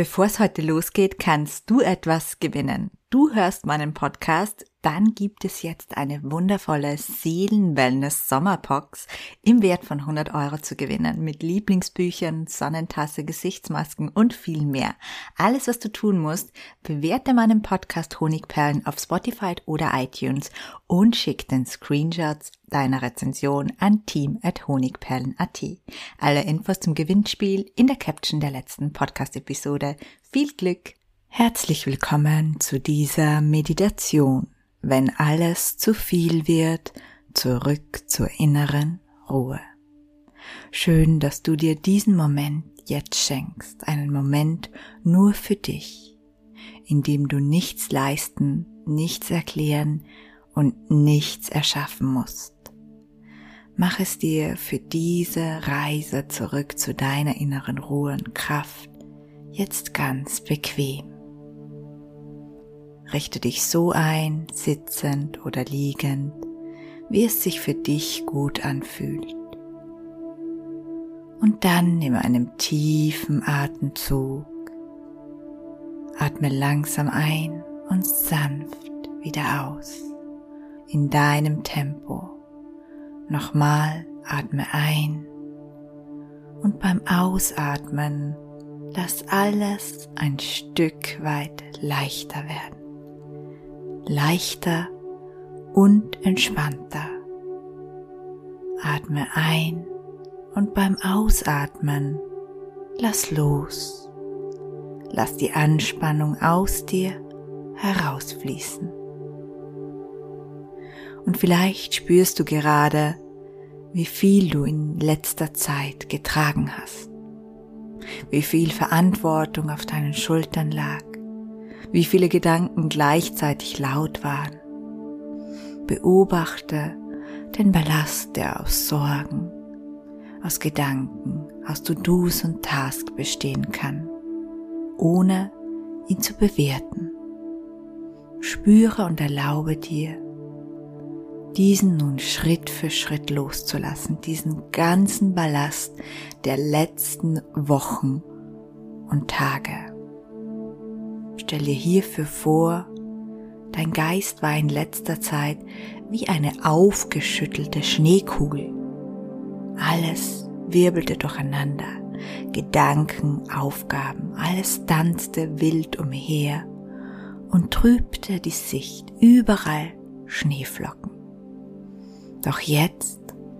Bevor es heute losgeht, kannst du etwas gewinnen. Du hörst meinen Podcast, dann gibt es jetzt eine wundervolle Seelen-Wellness-Sommerbox im Wert von 100 € zu gewinnen. Mit Lieblingsbüchern, Sonnentasse, Gesichtsmasken und viel mehr. Alles, was du tun musst, bewerte meinen Podcast Honigperlen auf Spotify oder iTunes und schick den Screenshots deiner Rezension an team@honigperlen.at. Alle Infos zum Gewinnspiel in der Caption der letzten Podcast-Episode. Viel Glück! Herzlich willkommen zu dieser Meditation. Wenn alles zu viel wird, zurück zur inneren Ruhe. Schön, dass du dir diesen Moment jetzt schenkst, einen Moment nur für dich, in dem du nichts leisten, nichts erklären und nichts erschaffen musst. Mach es dir für diese Reise zurück zu deiner inneren Ruhe und Kraft jetzt ganz bequem. Richte dich so ein, sitzend oder liegend, wie es sich für dich gut anfühlt. Und dann nimm einen tiefen Atemzug. Atme langsam ein und sanft wieder aus, in deinem Tempo. Nochmal atme ein und beim Ausatmen lass alles ein Stück weit leichter werden. Leichter und entspannter. Atme ein und beim Ausatmen lass los. Lass die Anspannung aus dir herausfließen. Und vielleicht spürst du gerade, wie viel du in letzter Zeit getragen hast. Wie viel Verantwortung auf deinen Schultern lag. Wie viele Gedanken gleichzeitig laut waren. Beobachte den Ballast, der aus Sorgen, aus Gedanken, aus To-Dos und Tasks bestehen kann, ohne ihn zu bewerten. Spüre und erlaube dir, diesen nun Schritt für Schritt loszulassen, diesen ganzen Ballast der letzten Wochen und Tage. Stell dir hierfür vor, dein Geist war in letzter Zeit wie eine aufgeschüttelte Schneekugel. Alles wirbelte durcheinander, Gedanken, Aufgaben, alles tanzte wild umher und trübte die Sicht, überall Schneeflocken. Doch jetzt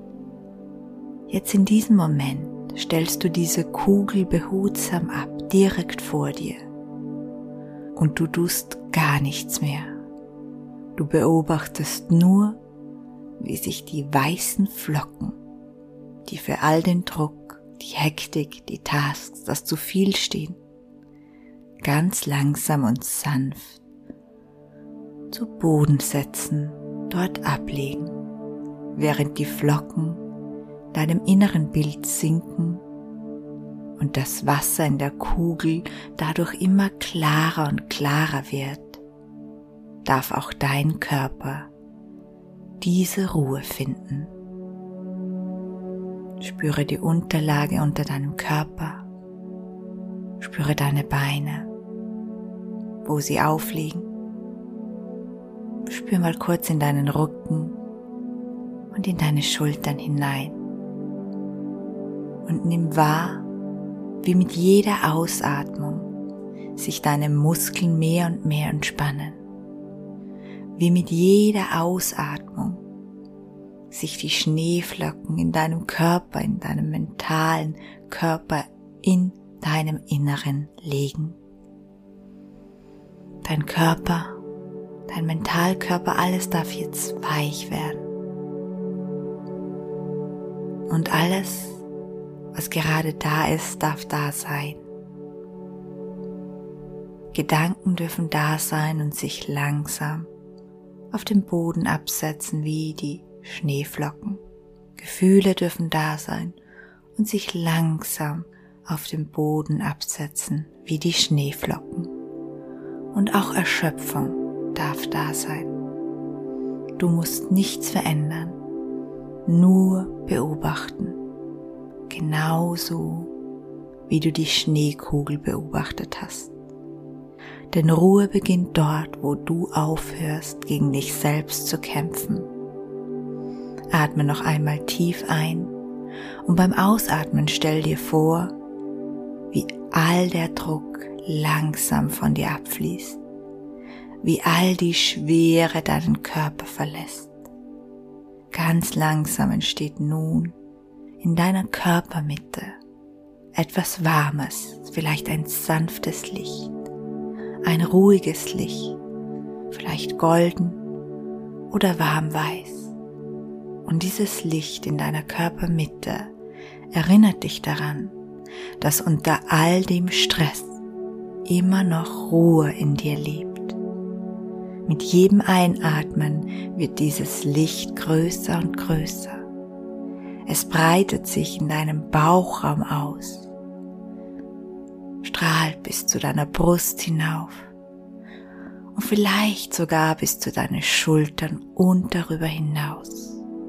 in diesem Moment stellst du diese Kugel behutsam ab, direkt vor dir. Und du tust gar nichts mehr. Du beobachtest nur, wie sich die weißen Flocken, die für all den Druck, die Hektik, die Tasks, das zu viel stehen, ganz langsam und sanft zu Boden setzen, dort ablegen, während die Flocken deinem inneren Bild sinken und das Wasser in der Kugel dadurch immer klarer und klarer wird, darf auch dein Körper diese Ruhe finden. Spüre die Unterlage unter deinem Körper, spüre deine Beine, wo sie aufliegen. Spür mal kurz in deinen Rücken und in deine Schultern hinein und nimm wahr, wie mit jeder Ausatmung sich deine Muskeln mehr und mehr entspannen, wie mit jeder Ausatmung sich die Schneeflocken in deinem Körper, in deinem mentalen Körper, in deinem Inneren legen. Dein Körper, dein Mentalkörper, alles darf jetzt weich werden. Und alles, was gerade da ist, darf da sein. Gedanken dürfen da sein und sich langsam auf dem Boden absetzen wie die Schneeflocken. Gefühle dürfen da sein und sich langsam auf dem Boden absetzen wie die Schneeflocken. Und auch Erschöpfung darf da sein. Du musst nichts verändern, nur beobachten. Genauso wie du die Schneekugel beobachtet hast. Denn Ruhe beginnt dort, wo du aufhörst, gegen dich selbst zu kämpfen. Atme noch einmal tief ein und beim Ausatmen stell dir vor, wie all der Druck langsam von dir abfließt, wie all die Schwere deinen Körper verlässt. Ganz langsam entsteht nun in deiner Körpermitte etwas Warmes, vielleicht ein sanftes Licht, ein ruhiges Licht, vielleicht golden oder warmweiß. Und dieses Licht in deiner Körpermitte erinnert dich daran, dass unter all dem Stress immer noch Ruhe in dir lebt. Mit jedem Einatmen wird dieses Licht größer und größer. Es breitet sich in deinem Bauchraum aus, strahlt bis zu deiner Brust hinauf und vielleicht sogar bis zu deinen Schultern und darüber hinaus.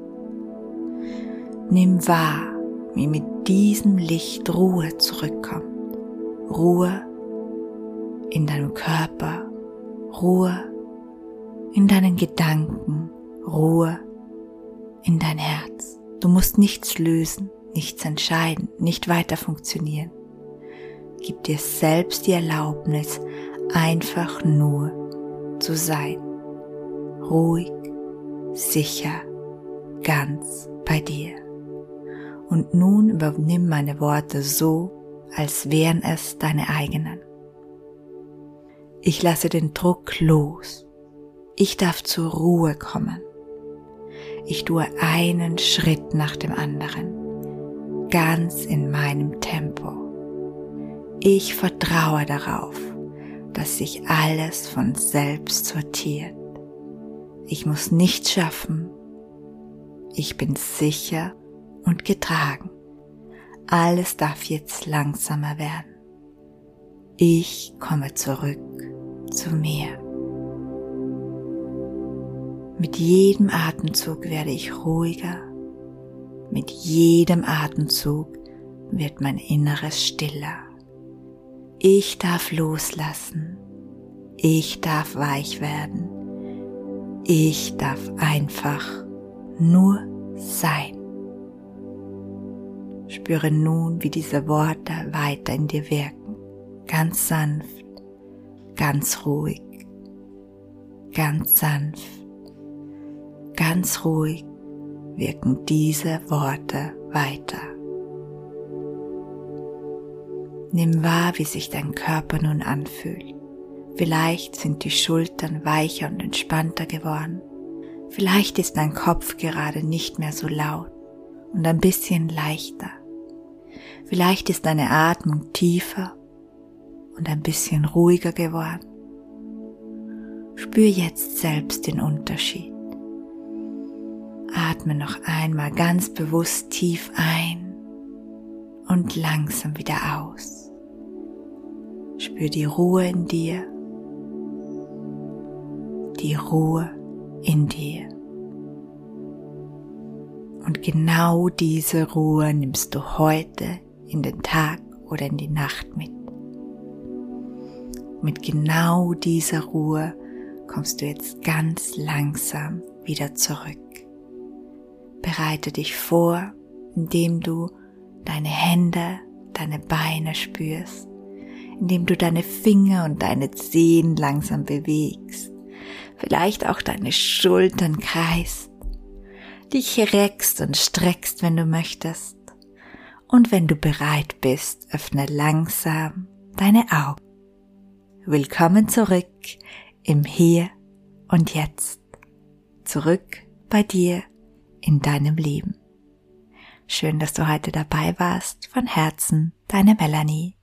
Nimm wahr, wie mit diesem Licht Ruhe zurückkommt. Ruhe in deinem Körper, Ruhe in deinen Gedanken, Ruhe in dein Herz. Du musst nichts lösen, nichts entscheiden, nicht weiter funktionieren. Gib dir selbst die Erlaubnis, einfach nur zu sein. Ruhig, sicher, ganz bei dir. Und nun übernimm meine Worte so, als wären es deine eigenen. Ich lasse den Druck los. Ich darf zur Ruhe kommen. Ich tue einen Schritt nach dem anderen, ganz in meinem Tempo. Ich vertraue darauf, dass sich alles von selbst sortiert. Ich muss nichts schaffen. Ich bin sicher und getragen. Alles darf jetzt langsamer werden. Ich komme zurück zu mir. Mit jedem Atemzug werde ich ruhiger. Mit jedem Atemzug wird mein Inneres stiller. Ich darf loslassen. Ich darf weich werden. Ich darf einfach nur sein. Spüre nun, wie diese Worte weiter in dir wirken. Ganz sanft, ganz ruhig, ganz sanft, ganz ruhig wirken diese Worte weiter. Nimm wahr, wie sich dein Körper nun anfühlt. Vielleicht sind die Schultern weicher und entspannter geworden. Vielleicht ist dein Kopf gerade nicht mehr so laut und ein bisschen leichter. Vielleicht ist deine Atmung tiefer und ein bisschen ruhiger geworden. Spür jetzt selbst den Unterschied. Atme noch einmal ganz bewusst tief ein und langsam wieder aus. Spür die Ruhe in dir, die Ruhe in dir. Und genau diese Ruhe nimmst du heute in den Tag oder in die Nacht mit. Mit genau dieser Ruhe kommst du jetzt ganz langsam wieder zurück. Bereite dich vor, indem du deine Hände, deine Beine spürst, indem du deine Finger und deine Zehen langsam bewegst, vielleicht auch deine Schultern kreist, dich reckst und streckst, wenn du möchtest. Und wenn du bereit bist, öffne langsam deine Augen. Willkommen zurück im Hier und Jetzt. Zurück bei dir in deinem Leben. Schön, dass du heute dabei warst. Von Herzen, deine Melanie.